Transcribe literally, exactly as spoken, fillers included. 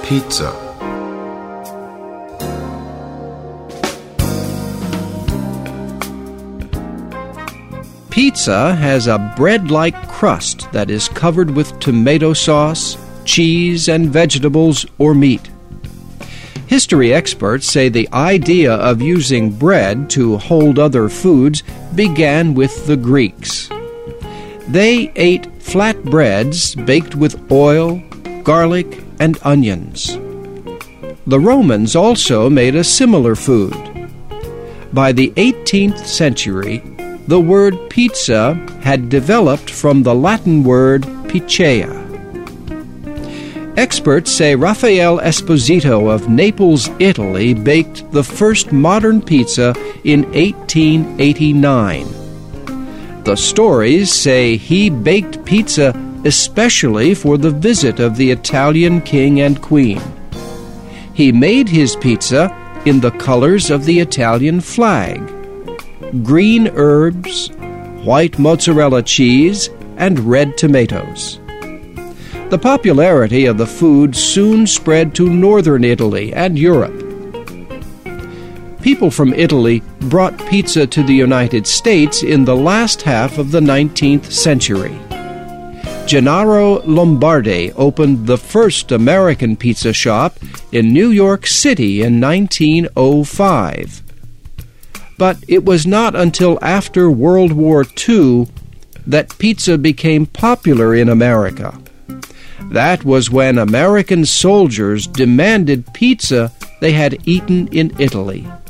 Pizza. Pizza has a bread-like crust that is covered with tomato sauce, cheese, and vegetables or meat. History experts say the idea of using bread to hold other foods began with the Greeks. They ate flat breads baked with oil, garlic, and onions. The Romans also made a similar food. By the eighteenth century, the word pizza had developed from the Latin word picea. Experts say Rafael Esposito of Naples, Italy, baked the first modern pizza in eighteen eighty-nine. The stories say he baked pizza especially for the visit of the Italian king and queen. He made his pizza in the colors of the Italian flag: green herbs, white mozzarella cheese, and red tomatoes. The popularity of the food soon spread to northern Italy and Europe. People from Italy brought pizza to the United States in the last half of the nineteenth century. Gennaro Lombardi opened the first American pizza shop in New York City in nineteen oh five. But it was not until after World War Two that pizza became popular in America. That was when American soldiers demanded pizza they had eaten in Italy.